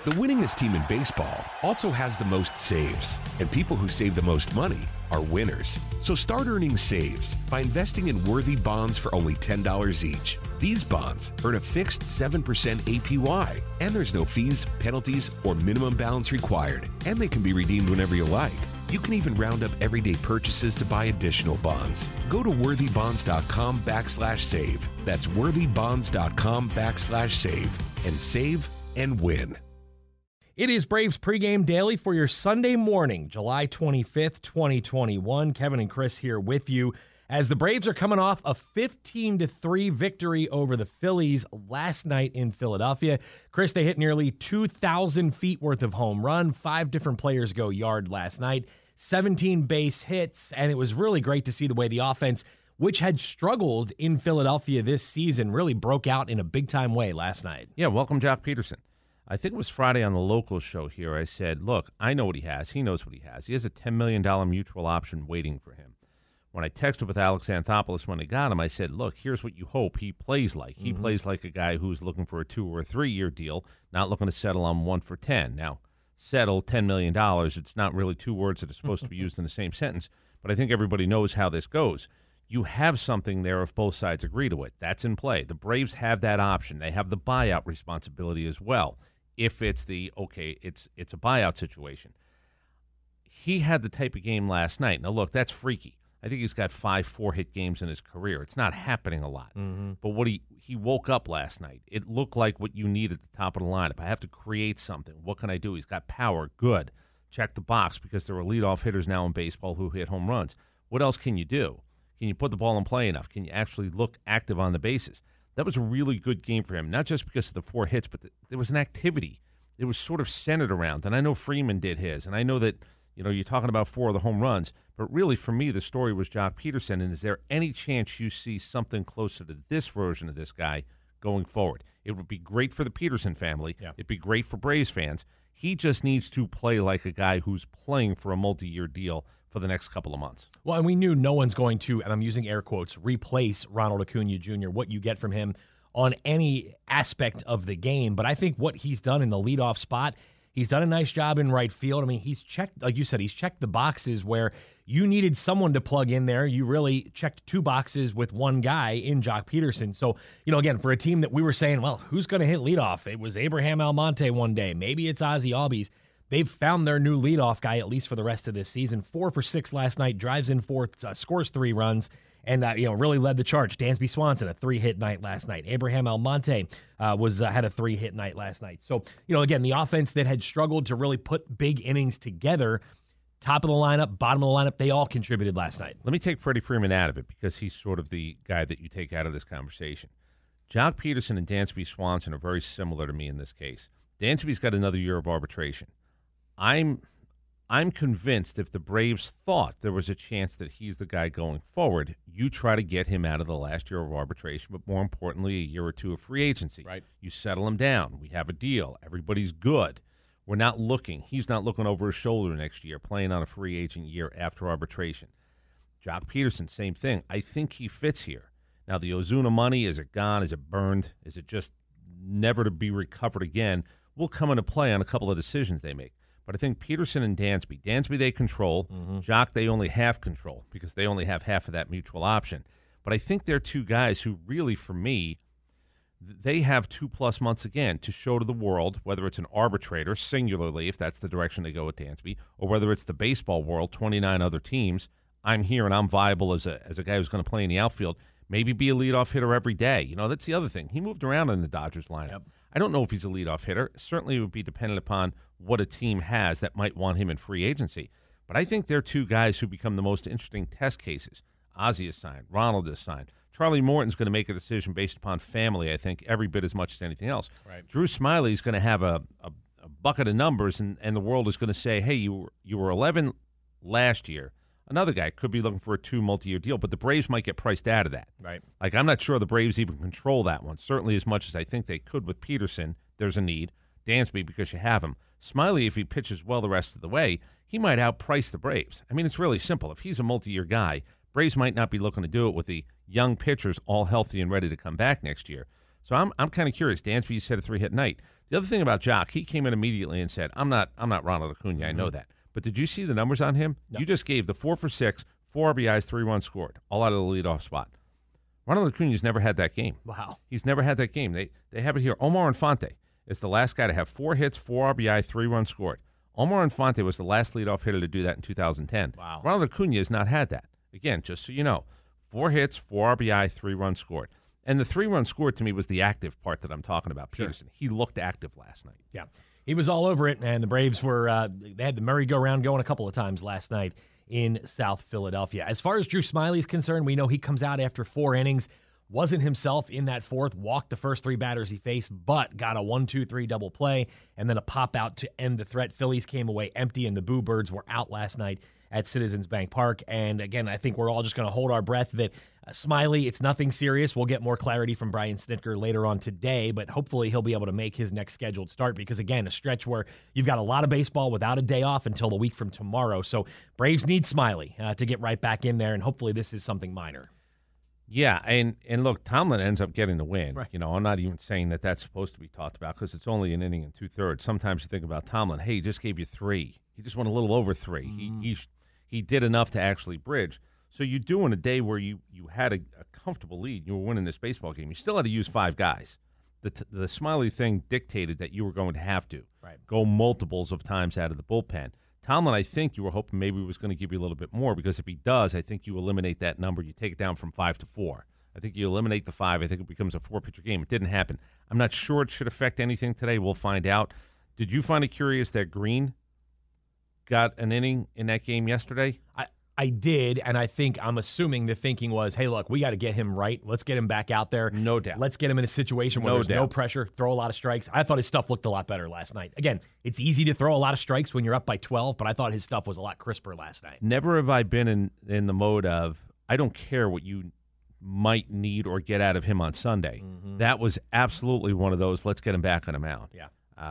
The winningest team in baseball also has the most saves, and people who save the most money are winners. So start earning saves by investing in Worthy bonds for only $10 each. These bonds earn a fixed 7% APY, and there's no fees, penalties, or minimum balance required, and they can be redeemed whenever you like. You can even round up everyday purchases to buy additional bonds. Go to worthybonds.com/save. That's worthybonds.com/save and save and win. It is Braves pregame daily for your Sunday morning, July 25th, 2021. Kevin and Chris here with you as the Braves are coming off a 15-3 victory over the Phillies last night in Philadelphia. Chris, they hit nearly 2,000 feet worth of home run. 5 different players go yard last night, 17 base hits, and it was really great to see the way the offense, which had struggled in Philadelphia this season, really broke out in a big-time way last night. Yeah, welcome Joc Pederson. I think it was Friday on the local show here. I said, look, I know what he has. He knows what he has. He has a $10 million mutual option waiting for him. When I texted with Alex Anthopoulos when I got him, I said, look, here's what you hope he plays like. He plays like a guy who's looking for a 2 or 3 year deal, not looking to settle on 1 for 10. Now, settle $10 million, it's not really 2 words that are supposed to be used in the same sentence, but I think everybody knows how this goes. You have something there if both sides agree to it. That's in play. The Braves have that option. They have the buyout responsibility as well. If it's it's a buyout situation. He had the type of game last night. Now, look, that's freaky. I think he's got 5 4-hit games in his career. It's not happening a lot. But what he woke up last night. It looked like what you need at the top of the lineup. I have to create something. What can I do? He's got power. Good. Check the box because there are leadoff hitters now in baseball who hit home runs. What else can you do? Can you put the ball in play enough? Can you actually look active on the bases? That was a really good game for him, not just because of the 4 hits, but there was an activity. It was sort of centered around, and I know Freeman did his, and I know that you're talking about 4 of the home runs, but really for me the story was Joc Pederson, and is there any chance you see something closer to this version of this guy going forward? It would be great for the Pederson family. Yeah. It'd be great for Braves fans. He just needs to play like a guy who's playing for a multi-year deal for the next couple of months. Well, and we knew no one's going to, and I'm using air quotes, replace Ronald Acuna Jr., what you get from him on any aspect of the game. But I think what he's done in the leadoff spot, he's done a nice job in right field. I mean, he's checked, like you said, he's checked the boxes where you needed someone to plug in there. You really checked 2 boxes with one guy in Joc Pederson. So, again, for a team that we were saying, well, who's going to hit leadoff? It was Abraham Almonte one day. Maybe it's Ozzie Albies. They've found their new leadoff guy, at least for the rest of this season. 4 for 6 last night, drives in 4th, scores 3 runs, and really led the charge. Dansby Swanson, a 3-hit night last night. Abraham Almonte had a 3-hit night last night. So, again, the offense that had struggled to really put big innings together, top of the lineup, bottom of the lineup, they all contributed last night. Let me take Freddie Freeman out of it because he's sort of the guy that you take out of this conversation. Joc Pederson and Dansby Swanson are very similar to me in this case. Dansby's got another year of arbitration. I'm convinced if the Braves thought there was a chance that he's the guy going forward, you try to get him out of the last year of arbitration, but more importantly, a year or 2 of free agency. Right. You settle him down. We have a deal. Everybody's good. We're not looking. He's not looking over his shoulder next year, playing on a free agent year after arbitration. Joc Pederson, same thing. I think he fits here. Now, the Ozuna money, is it gone? Is it burned? Is it just never to be recovered again? Will come into play on a couple of decisions they make. But I think Pederson and Dansby they control. Joc, they only have control because they only have half of that mutual option. But I think they're 2 guys who really, for me, they have 2+ months again to show to the world, whether it's an arbitrator, singularly, if that's the direction they go with Dansby, or whether it's the baseball world, 29 other teams, I'm here and I'm viable as a guy who's going to play in the outfield, maybe be a leadoff hitter every day. That's the other thing. He moved around in the Dodgers lineup. Yep. I don't know if he's a leadoff hitter. Certainly it would be dependent upon what a team has that might want him in free agency. But I think they're 2 guys who become the most interesting test cases. Ozzie is signed. Ronald is signed. Charlie Morton's going to make a decision based upon family, I think, every bit as much as anything else. Right. Drew Smyly is going to have a bucket of numbers, and the world is going to say, hey, you were 11 last year. Another guy could be looking for a 2 multi-year deal, but the Braves might get priced out of that. Right. Like, I'm not sure the Braves even control that one. Certainly as much as I think they could with Pederson, there's a need. Dansby, because you have him. Smyly, if he pitches well the rest of the way, he might outprice the Braves. I mean, it's really simple. If he's a multi-year guy, Braves might not be looking to do it with the young pitchers all healthy and ready to come back next year. So I'm kind of curious. Dansby said a 3-hit night. The other thing about Jock, he came in immediately and said, I'm not Ronald Acuna. I know that. But did you see the numbers on him? No. You just gave the 4 for 6, 4 RBIs, 3 runs scored, all out of the leadoff spot. Ronald Acuna's never had that game. Wow. He's never had that game. They have it here. Omar Infante is the last guy to have 4 hits, 4 RBI, 3 runs scored. Omar Infante was the last leadoff hitter to do that in 2010. Wow. Ronald Acuna has not had that. Again, just so you know, 4 hits, 4 RBI, 3 runs scored. And the 3 runs scored to me was the active part that I'm talking about. Peterson, he looked active last night. Yeah. He was all over it, and the Braves were they had the merry-go-round going a couple of times last night in South Philadelphia. As far as Drew Smyly's concerned, we know he comes out after 4 innings, wasn't himself in that fourth, walked the first 3 batters he faced, but got a 1-2-3 double play, and then a pop-out to end the threat. Phillies came away empty, and the Boo Birds were out last night at Citizens Bank Park. And again, I think we're all just going to hold our breath that Smyly, it's nothing serious. We'll get more clarity from Brian Snitker later on today, but hopefully he'll be able to make his next scheduled start because, again, a stretch where you've got a lot of baseball without a day off until the week from tomorrow. So Braves need Smyly to get right back in there, and hopefully this is something minor. Yeah, and look, Tomlin ends up getting the win. Right. You know, I'm not even saying that that's supposed to be talked about because it's only an inning and 2/3. Sometimes you think about Tomlin, hey, he just gave you 3. He just went a little over 3. He did enough to actually bridge. So you do in a day where you had a comfortable lead, you were winning this baseball game, you still had to use 5 guys. The Smyly thing dictated that you were going to have to go multiples of times out of the bullpen. Tomlin, I think you were hoping maybe he was going to give you a little bit more because if he does, I think you eliminate that number. You take it down from 5 to 4. I think you eliminate the 5. I think it becomes a 4-pitcher game. It didn't happen. I'm not sure it should affect anything today. We'll find out. Did you find it curious that Green got an inning in that game yesterday? I did, and I'm assuming the thinking was, hey, look, we got to get him right. Let's get him back out there. No doubt. Let's get him in a situation where there's no pressure, throw a lot of strikes. I thought his stuff looked a lot better last night. Again, it's easy to throw a lot of strikes when you're up by 12, but I thought his stuff was a lot crisper last night. Never have I been in the mode of, I don't care what you might need or get out of him on Sunday. Mm-hmm. That was absolutely one of those, let's get him back on the mound. Yeah.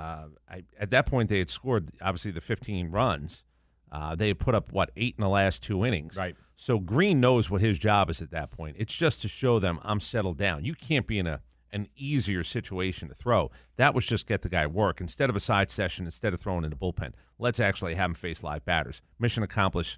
At that point, they had scored, obviously, the 15 runs. They had put up, 8 in the last 2 innings. Right. So Green knows what his job is at that point. It's just to show them, I'm settled down. You can't be in an easier situation to throw. That was just get the guy work. Instead of a side session, instead of throwing in the bullpen, let's actually have him face live batters. Mission accomplished.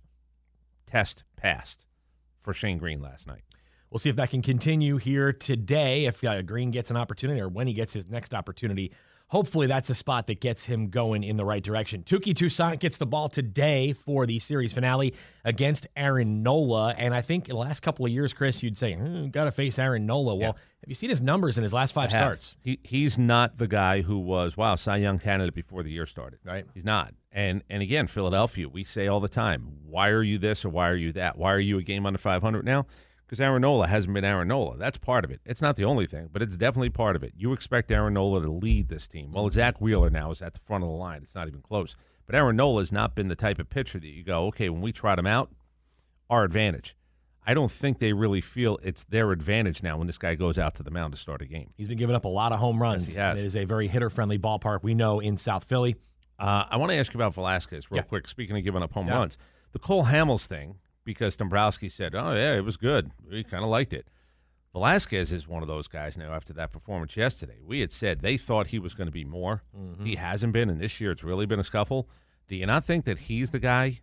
Test passed for Shane Green last night. We'll see if that can continue here today, if Green gets an opportunity or when he gets his next opportunity. Hopefully that's a spot that gets him going in the right direction. Touki Toussaint gets the ball today for the series finale against Aaron Nola. And I think in the last couple of years, Chris, you'd say, got to face Aaron Nola. Well, have you seen his numbers in his last 5 starts? He's not the guy who was, Cy Young candidate before the year started. Right. He's not. And again, Philadelphia, we say all the time, why are you this or why are you that? Why are you a game under 500 now? Because Aaron Nola hasn't been Aaron Nola. That's part of it. It's not the only thing, but it's definitely part of it. You expect Aaron Nola to lead this team. Well, Zach Wheeler now is at the front of the line. It's not even close. But Aaron Nola has not been the type of pitcher that you go, okay, when we trot him out, our advantage. I don't think they really feel it's their advantage now when this guy goes out to the mound to start a game. He's been giving up a lot of home runs. Yes, he has. It is a very hitter-friendly ballpark, we know, in South Philly. I want to ask you about Velasquez real quick, speaking of giving up home runs. The Cole Hamels thing, because Dombrowski said, oh, yeah, it was good. We kind of liked it. Velasquez is one of those guys now after that performance yesterday. We had said they thought he was going to be more. Mm-hmm. He hasn't been, and this year it's really been a scuffle. Do you not think that he's the guy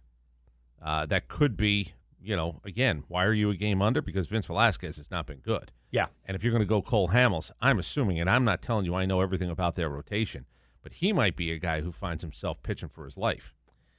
that could be, again, why are you a game under? Because Vince Velasquez has not been good. Yeah. And if you're going to go Cole Hamels, I'm assuming, and I'm not telling you I know everything about their rotation, but he might be a guy who finds himself pitching for his life.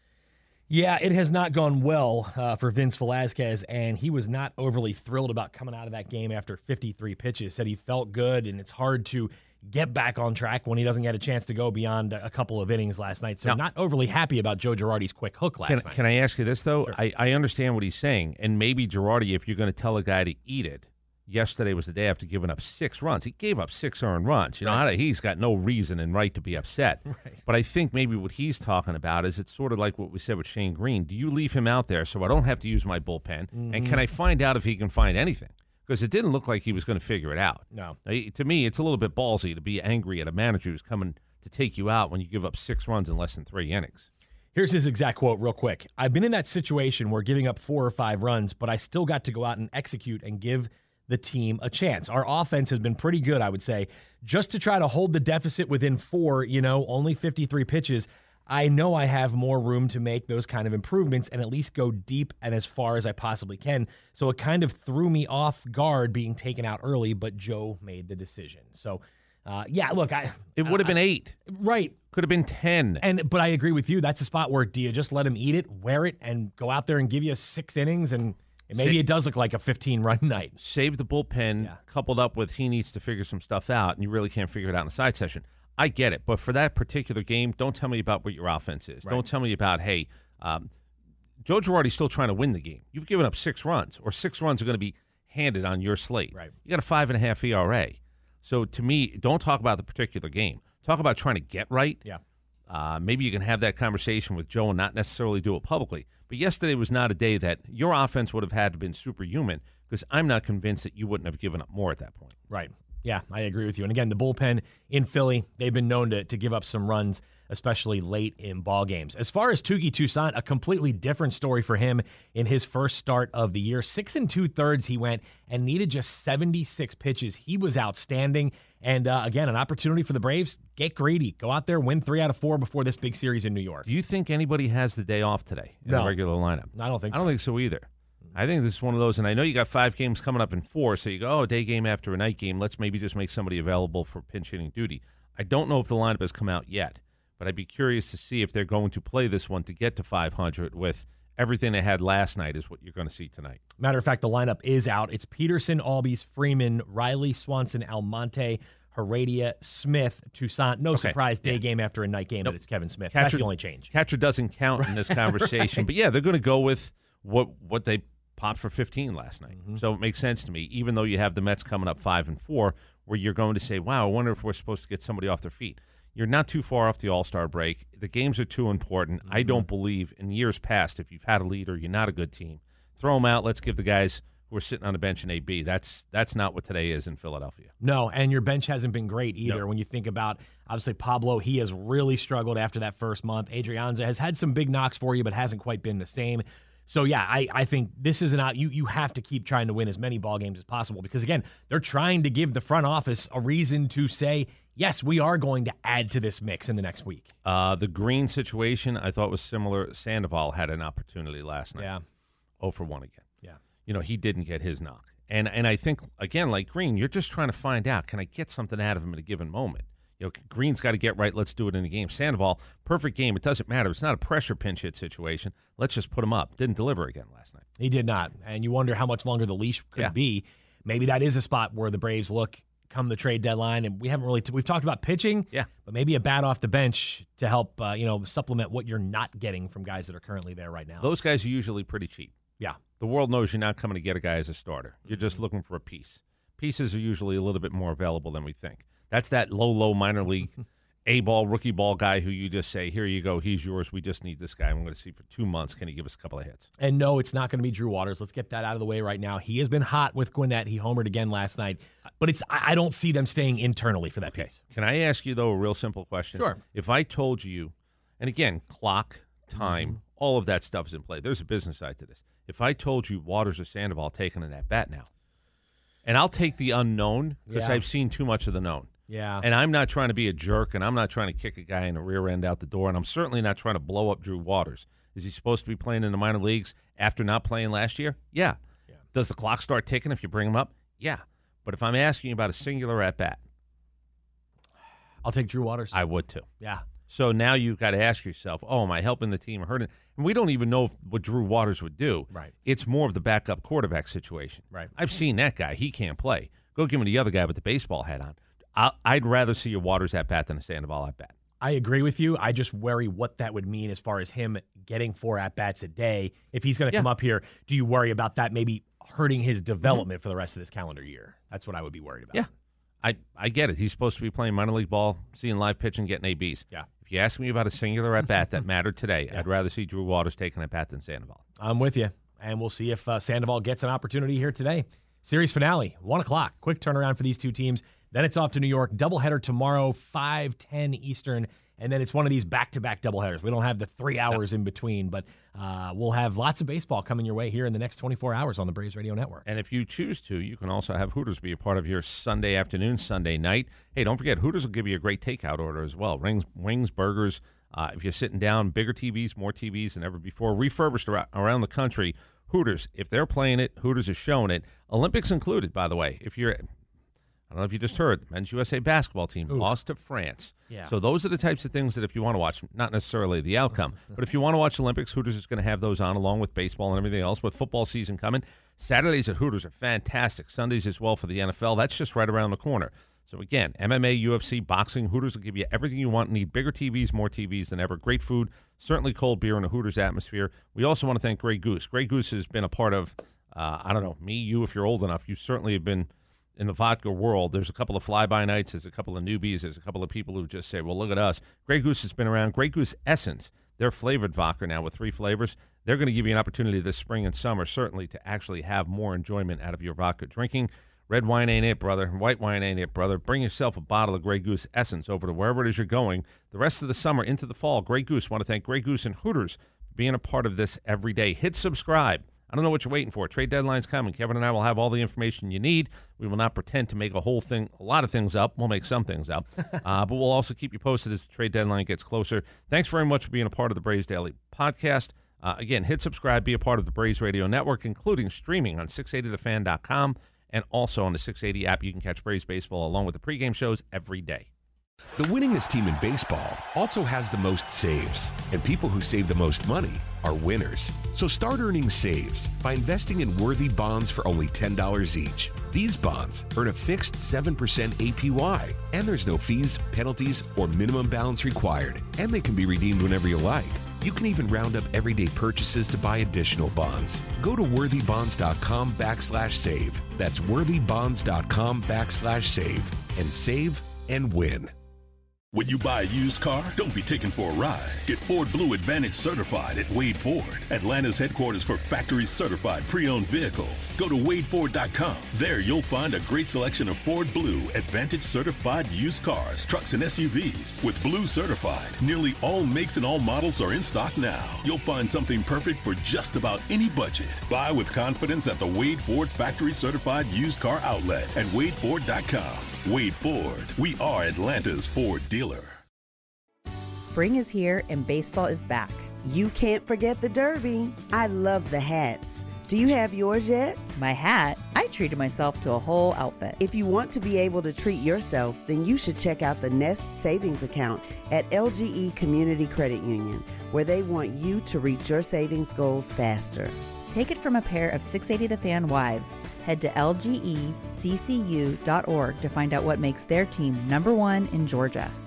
Yeah, it has not gone well for Vince Velasquez, and he was not overly thrilled about coming out of that game after 53 pitches. Said he felt good, and it's hard to get back on track when he doesn't get a chance to go beyond a couple of innings last night. So now, not overly happy about Joe Girardi's quick hook last night. Can I ask you this, though? Sure. I understand what he's saying, and maybe Girardi, if you're going to tell a guy to eat it, yesterday was the day after giving up 6 runs. He gave up 6 earned runs. He's got no reason and right to be upset. Right. But I think maybe what he's talking about is it's sort of like what we said with Shane Green. Do you leave him out there so I don't have to use my bullpen? Mm-hmm. And can I find out if he can find anything? Because it didn't look like he was going to figure it out. No. To me, it's a little bit ballsy to be angry at a manager who's coming to take you out when you give up 6 runs in less than 3 innings. Here's his exact quote real quick. I've been in that situation where giving up 4 or 5 runs, but I still got to go out and execute and give the team a chance. Our offense has been pretty good, I would say. Just to try to hold the deficit within 4, only 53 pitches, I know I have more room to make those kind of improvements and at least go deep and as far as I possibly can. So it kind of threw me off guard being taken out early, but Joe made the decision. So, look, it would have been 8. Right. Could have been 10. But I agree with you. That's a spot where do you just let him eat it, wear it, and go out there and give you 6 innings, and maybe it does look like a 15-run night. Save the bullpen, coupled up with he needs to figure some stuff out, and you really can't figure it out in a side session. I get it, but for that particular game, don't tell me about what your offense is. Right. Don't tell me about, hey, Joe Girardi's still trying to win the game. You've given up 6 runs, or 6 runs are going to be handed on your slate. Right. You got a 5.5 ERA. So to me, don't talk about the particular game. Talk about trying to get right. Yeah. Maybe you can have that conversation with Joe and not necessarily do it publicly. But yesterday was not a day that your offense would have had to been superhuman, because I'm not convinced that you wouldn't have given up more at that point. Right. Yeah, I agree with you. And again, the bullpen in Philly, they've been known to give up some runs, especially late in ball games. As far as Touki Toussaint, a completely different story for him in his first start of the year. 6 2/3 he went and needed just 76 pitches. He was outstanding. And again, an opportunity for the Braves. Get greedy. Go out there, win 3 out of 4 before this big series in New York. Do you think anybody has the day off today in the regular lineup? I don't think so. I don't think so either. I think this is one of those, and I know you got 5 games coming up in 4, so you go, day game after a night game. Let's maybe just make somebody available for pinch hitting duty. I don't know if the lineup has come out yet, but I'd be curious to see if they're going to play this one to get to 500 with everything they had last night is what you're going to see tonight. Matter of fact, the lineup is out. It's Peterson, Albies, Freeman, Riley, Swanson, Almonte, Heredia, Smith, Toussaint. No surprise, day game after a night game, but it's Kevin Smith. That's the only change. Catcher doesn't count in this conversation, but they're going to go with what they popped for 15 last night. Mm-hmm. So it makes sense to me, even though you have the Mets coming up 5-4, where you're going to say, wow, I wonder if we're supposed to get somebody off their feet. You're not too far off the All-Star break. The games are too important. Mm-hmm. I don't believe in years past, if you've had a leader, you're not a good team, throw them out. Let's give the guys who are sitting on the bench an AB. That's not what today is in Philadelphia. No, and your bench hasn't been great either. No. When you think about, obviously, Pablo, he has really struggled after that first month. Adrianza has had some big knocks for you, but hasn't quite been the same. So, I think this is you have to keep trying to win as many ball games as possible, because, again, they're trying to give the front office a reason to say, yes, we are going to add to this mix in the next week. The Green situation I thought was similar. Sandoval had an opportunity last night. 0 for 1 again. Yeah. He didn't get his knock. And I think, again, like Green, you're just trying to find out, can I get something out of him at a given moment? Green's got to get right. Let's do it in the game. Sandoval, perfect game. It doesn't matter. It's not a pressure pinch hit situation. Let's just put him up. Didn't deliver again last night. He did not. And you wonder how much longer the leash could be. Maybe that is a spot where the Braves look come the trade deadline. And we haven't really we've talked about pitching. Yeah. But maybe a bat off the bench to help supplement what you're not getting from guys that are currently there right now. Those guys are usually pretty cheap. Yeah. The world knows you're not coming to get a guy as a starter. You're just looking for a piece. Pieces are usually a little bit more available than we think. That's that low minor league A-ball, rookie ball guy who you just say, here you go, he's yours. We just need this guy. I'm going to see for 2 months. Can he give us a couple of hits? And no, it's not going to be Drew Waters. Let's get that out of the way right now. He has been hot with Gwinnett. He homered again last night. But I don't see them staying internally for that piece. Can I ask you, though, a real simple question? Sure. If I told you, and again, clock, time, all of that stuff is in play. There's a business side to this. If I told you Waters or Sandoval taking an at-bat now, and I'll take the unknown because I've seen too much of the known. Yeah. And I'm not trying to be a jerk, and I'm not trying to kick a guy in the rear end out the door, and I'm certainly not trying to blow up Drew Waters. Is he supposed to be playing in the minor leagues after not playing last year? Yeah. Does the clock start ticking if you bring him up? Yeah. But if I'm asking you about a singular at-bat, I'll take Drew Waters. I would too. Yeah. So now you've got to ask yourself, am I helping the team or hurting? And we don't even know what Drew Waters would do. Right. It's more of the backup quarterback situation. Right. I've seen that guy. He can't play. Go give him the other guy with the baseball hat on. I'd rather see a Waters at-bat than a Sandoval at-bat. I agree with you. I just worry what that would mean as far as him getting 4 at-bats a day. If he's going to come up here, do you worry about that maybe hurting his development for the rest of this calendar year? That's what I would be worried about. Yeah. I get it. He's supposed to be playing minor league ball, seeing live pitch, and getting ABs. Yeah. If you ask me about a singular at-bat that mattered today, I'd rather see Drew Waters taking an at-bat than Sandoval. I'm with you. And we'll see if Sandoval gets an opportunity here today. Series finale, 1 o'clock. Quick turnaround for these two teams. Then it's off to New York. Doubleheader tomorrow, 5:10 Eastern and then it's one of these back-to-back doubleheaders. We don't have the 3 hours in between, but we'll have lots of baseball coming your way here in the next 24 hours on the Braves Radio Network. And if you choose to, you can also have Hooters be a part of your Sunday afternoon, Sunday night. Hey, don't forget, Hooters will give you a great takeout order as well. Wings, burgers. If you're sitting down, bigger TVs, more TVs than ever before, refurbished around the country. Hooters, if they're playing it, Hooters is showing it. Olympics included, by the way. I don't know if you just heard, the Men's USA basketball team lost to France. Yeah. So those are the types of things that if you want to watch, not necessarily the outcome, but if you want to watch Olympics, Hooters is going to have those on along with baseball and everything else. With football season coming, Saturdays at Hooters are fantastic. Sundays as well for the NFL. That's just right around the corner. So again, MMA, UFC, boxing, Hooters will give you everything you want. Need bigger TVs, more TVs than ever. Great food, certainly cold beer in a Hooters atmosphere. We also want to thank Grey Goose. Grey Goose has been a part of, I don't know, me, you, if you're old enough, you certainly have been in the vodka world. There's a couple of fly-by nights. There's a couple of newbies. There's a couple of people who just say, well, look at us. Grey Goose has been around. Grey Goose Essence, they're flavored vodka now with 3 flavors. They're going to give you an opportunity this spring and summer, certainly, to actually have more enjoyment out of your vodka drinking. Red wine ain't it, brother. White wine ain't it, brother. Bring yourself a bottle of Grey Goose Essence over to wherever it is you're going. The rest of the summer into the fall, Grey Goose. Want to thank Grey Goose and Hooters for being a part of this every day. Hit subscribe. I don't know what you're waiting for. Trade deadline's coming. Kevin and I will have all the information you need. We will not pretend to make a lot of things up. We'll make some things up. But we'll also keep you posted as the trade deadline gets closer. Thanks very much for being a part of the Braves Daily Podcast. Again, hit subscribe, be a part of the Braves Radio Network, including streaming on 680thefan.com. And also on the 680 app, you can catch Braves baseball along with the pregame shows every day. The winningest team in baseball also has the most saves, and people who save the most money are winners. So start earning saves by investing in worthy bonds for only $10 each. These bonds earn a fixed 7% APY, and there's no fees, penalties, or minimum balance required, and they can be redeemed whenever you like. You can even round up everyday purchases to buy additional bonds. Go to worthybonds.com/save. That's worthybonds.com/save and save and win. When you buy a used car, don't be taken for a ride. Get Ford Blue Advantage certified at Wade Ford, Atlanta's headquarters for factory certified pre-owned vehicles. Go to WadeFord.com. There you'll find a great selection of Ford Blue Advantage certified used cars, trucks, and SUVs. With Blue certified, nearly all makes and all models are in stock now. You'll find something perfect for just about any budget. Buy with confidence at the Wade Ford factory certified used car outlet at WadeFord.com. Wade Ford. We are Atlanta's Ford dealer. Spring is here and baseball is back. You can't forget the Derby. I love the hats. Do you have yours yet? My hat? I treated myself to a whole outfit. If you want to be able to treat yourself, then you should check out the Nest Savings Account at LGE Community Credit Union, where they want you to reach your savings goals faster. Take it from a pair of 680 The Fan wives. Head to lgeccu.org to find out what makes their team #1 in Georgia.